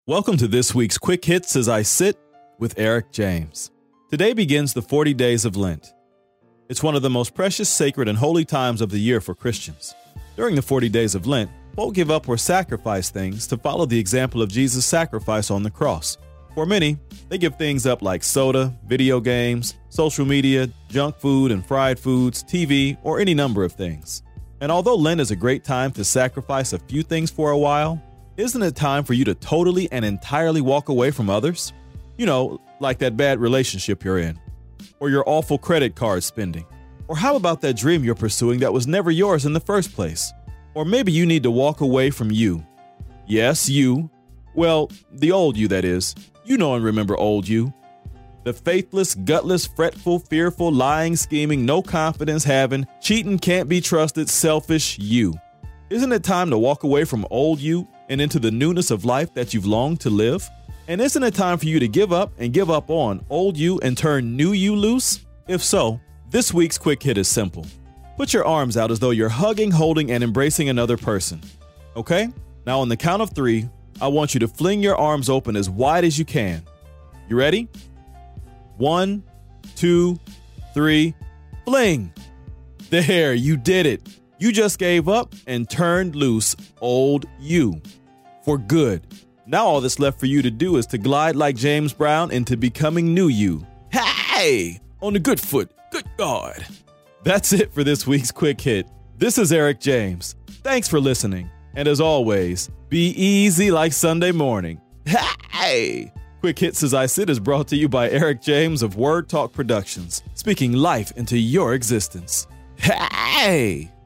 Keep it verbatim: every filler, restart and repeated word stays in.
Welcome to this week's Quick Hits as I sit with Eric James. Today begins the forty days of Lent. It's one of the most precious, sacred, and holy times of the year for Christians. During the forty days of Lent, folk give up or sacrifice things to follow the example of Jesus' sacrifice on the cross. For many, they give things up like soda, video games, social media, junk food and fried foods, T V, or any number of things. And although Lent is a great time to sacrifice a few things for a while, isn't it time for you to totally and entirely walk away from others? You know, like that bad relationship you're in, or your awful credit card spending. Or how about that dream you're pursuing that was never yours in the first place? Or maybe you need to walk away from you. Yes, you. Well, the old you, that is. You know and remember old you. The faithless, gutless, fretful, fearful, lying, scheming, no confidence having, cheating, can't be trusted, selfish you. Isn't it time to walk away from old you and into the newness of life that you've longed to live? And isn't it time for you to give up and give up on old you and turn new you loose? If so, this week's quick hit is simple. Put your arms out as though you're hugging, holding, and embracing another person. Okay? Now on the count of three, I want you to fling your arms open as wide as you can. You ready? One, two, three, fling! There, you did it. You just gave up and turned loose old you. For good. Now all that's left for you to do is to glide like James Brown into becoming new you. Hey! On the good foot. Good God. That's it for this week's Quick Hit. This is Eric James. Thanks for listening. And as always, be easy like Sunday morning. Hey! Quick Hits as I Sit is brought to you by Eric James of Word Talk Productions, speaking life into your existence. Hey!